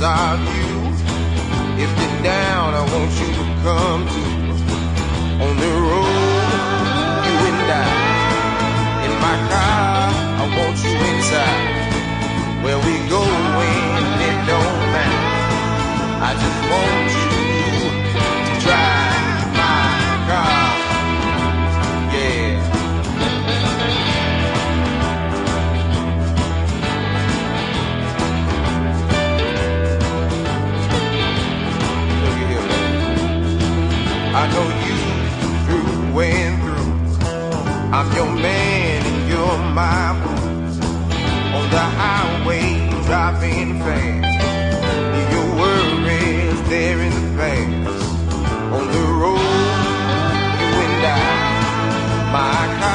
of you. If you're down, I want you to come too. On the road, you and I. In my car, I want you inside. Where we going, it don't matter. I just want you to drive my car. Yeah. Look at here, man. I know you through and through. I'm your man and you're my boo. On the highway, driving fast. Your worries there in the past. On the road, you and I, my car.